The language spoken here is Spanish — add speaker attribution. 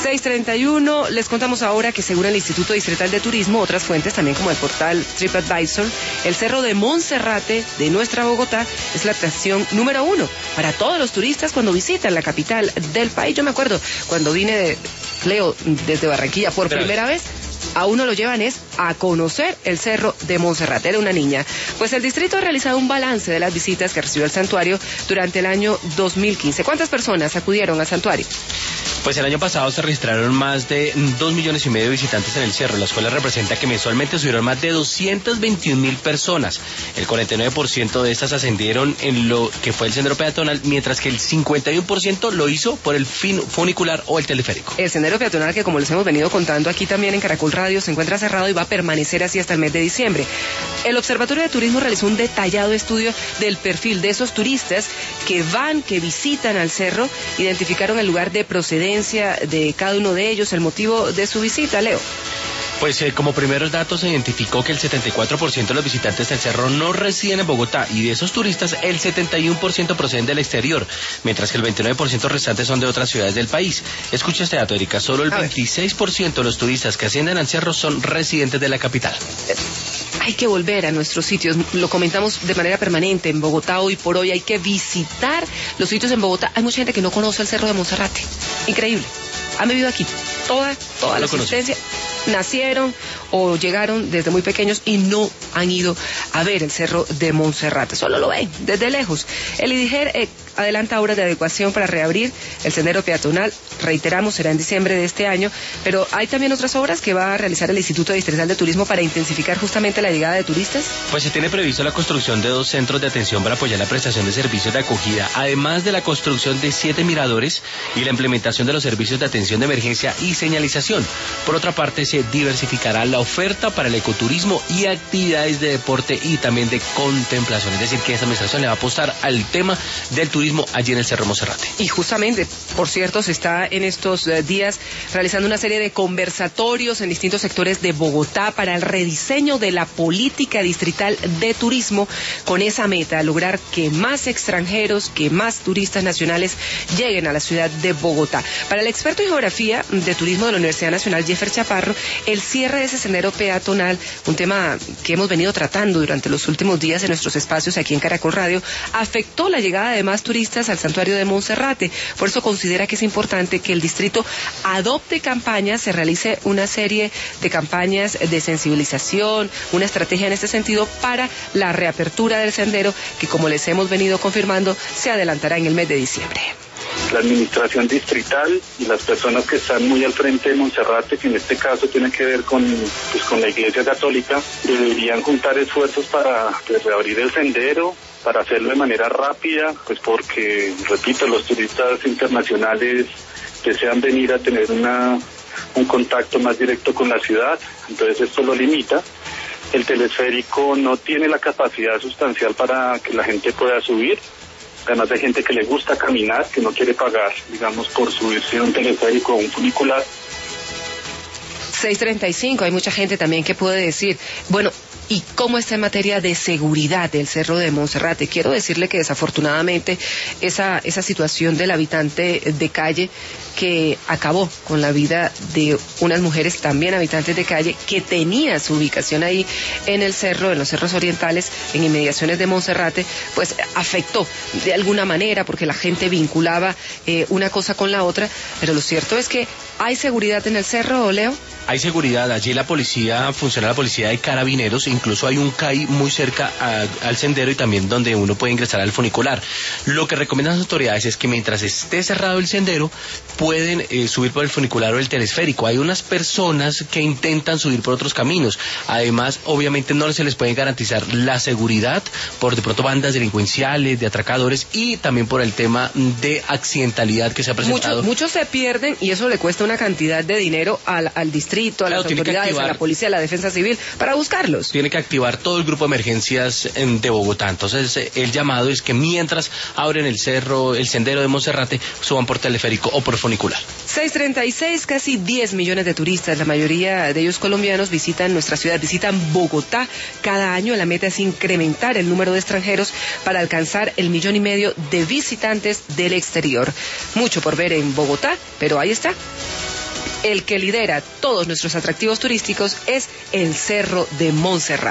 Speaker 1: 6:31, les contamos ahora que según el Instituto Distrital de Turismo, otras fuentes también como el portal TripAdvisor, el Cerro de Monserrate de nuestra Bogotá es la atracción número 1 para todos los turistas cuando visitan la capital del país. Yo me acuerdo cuando vine Leo desde Barranquilla por primera vez, a uno lo llevan es a conocer el Cerro de Monserrate. Era una niña. Pues el distrito ha realizado un balance de las visitas que recibió el santuario durante el año 2015. ¿Cuántas personas acudieron al santuario?
Speaker 2: Pues el año pasado se registraron más de 2,5 millones de visitantes en el cerro, las cuales representa que mensualmente subieron más de 221,000 personas. El 49% de estas ascendieron en lo que fue el sendero peatonal, mientras que el 51% lo hizo por el funicular o el teleférico.
Speaker 1: El sendero peatonal, que como les hemos venido contando aquí también en Caracol Radio, se encuentra cerrado y va a permanecer así hasta el mes de diciembre. El Observatorio de Turismo realizó un detallado estudio del perfil de esos turistas que van, que visitan al cerro, identificaron el lugar de procedencia de cada uno de ellos, el motivo de su visita, Leo.
Speaker 2: Pues como primeros datos se identificó que el 74% de los visitantes del cerro no residen en Bogotá y de esos turistas el 71% proceden del exterior, mientras que el 29% restantes son de otras ciudades del país. Escucha este dato, Erika, solo el 26% de los turistas que ascienden al cerro son residentes de la capital.
Speaker 1: Hay que volver a nuestros sitios, lo comentamos de manera permanente en Bogotá hoy por hoy, hay que visitar los sitios en Bogotá. Hay mucha gente que no conoce el Cerro de Monserrate, increíble, han vivido aquí toda la existencia, nacieron o llegaron desde muy pequeños y no han ido a ver el Cerro de Monserrate, solo lo ven desde lejos. El IDIGER adelanta obras de adecuación para reabrir el sendero peatonal, reiteramos, será en diciembre de este año, pero hay también otras obras que va a realizar el Instituto Distrital de Turismo para intensificar justamente la llegada de turistas.
Speaker 2: Pues se tiene previsto la construcción de 2 centros de atención para apoyar la prestación de servicios de acogida, además de la construcción de 7 miradores y la implementación de los servicios de atención de emergencia y señalización. Por otra parte, se diversificará la oferta para el ecoturismo y actividades de deporte y también de contemplación, es decir, que esta administración le va a apostar al tema del turismo allí en el Cerro Monserrate.
Speaker 1: Y justamente, por cierto, se está en estos días realizando una serie de conversatorios en distintos sectores de Bogotá para el rediseño de la política distrital de turismo, con esa meta, lograr que más extranjeros, que más turistas nacionales lleguen a la ciudad de Bogotá. Para el experto en geografía de turismo de la Universidad Nacional, Jeffer Chaparro, el cierre de ese sendero peatonal, un tema que hemos venido tratando durante los últimos días en nuestros espacios aquí en Caracol Radio, afectó la llegada de más turistas al santuario de Monserrate. Por eso considera que es importante que el distrito adopte campañas, se realice una serie de campañas de sensibilización, una estrategia en este sentido para la reapertura del sendero, que como les hemos venido confirmando, se adelantará en el mes de diciembre.
Speaker 3: La administración distrital y las personas que están muy al frente de Monserrate, que en este caso tienen que ver con la Iglesia Católica, deberían juntar esfuerzos para reabrir el sendero, para hacerlo de manera rápida, pues porque, repito, los turistas internacionales desean venir a tener un contacto más directo con la ciudad, entonces esto lo limita. El teleférico no tiene la capacidad sustancial para que la gente pueda subir. Además hay gente que le gusta caminar, que no quiere pagar, digamos, por subirse a un teleférico o un funicular.
Speaker 1: 6:35, hay mucha gente también que puede decir, bueno, ¿y cómo está en materia de seguridad del Cerro de Monserrate? Quiero decirle que desafortunadamente esa situación del habitante de calle que acabó con la vida de unas mujeres también habitantes de calle que tenía su ubicación ahí en el cerro, en los cerros orientales, en inmediaciones de Monserrate, pues afectó de alguna manera porque la gente vinculaba una cosa con la otra, pero lo cierto es que ¿hay seguridad en el cerro, Leo?
Speaker 2: Hay seguridad, allí funciona la policía de carabineros, incluso hay un CAI muy cerca al sendero y también donde uno puede ingresar al funicular. Lo que recomiendan las autoridades es que mientras esté cerrado el sendero, pueden subir por el funicular o el telesférico. Hay unas personas que intentan subir por otros caminos. Además, obviamente no se les puede garantizar la seguridad por de pronto bandas delincuenciales, de atracadores y también por el tema de accidentalidad que se ha presentado.
Speaker 1: Muchos se pierden y eso le cuesta una cantidad de dinero al distrito, a las autoridades, a la policía, a la defensa civil, para buscarlos.
Speaker 2: Tiene que activar todo el grupo de emergencias de Bogotá. Entonces, el llamado es que mientras abren el cerro, el sendero de Monserrate, suban por teleférico o por funicular.
Speaker 1: 6:36, casi 10 millones de turistas, la mayoría de ellos colombianos, visitan nuestra ciudad, visitan Bogotá cada año. La meta es incrementar el número de extranjeros para alcanzar el 1,5 millones de visitantes del exterior. Mucho por ver en Bogotá, pero ahí está. El que lidera todos nuestros atractivos turísticos es el Cerro de Montserrat.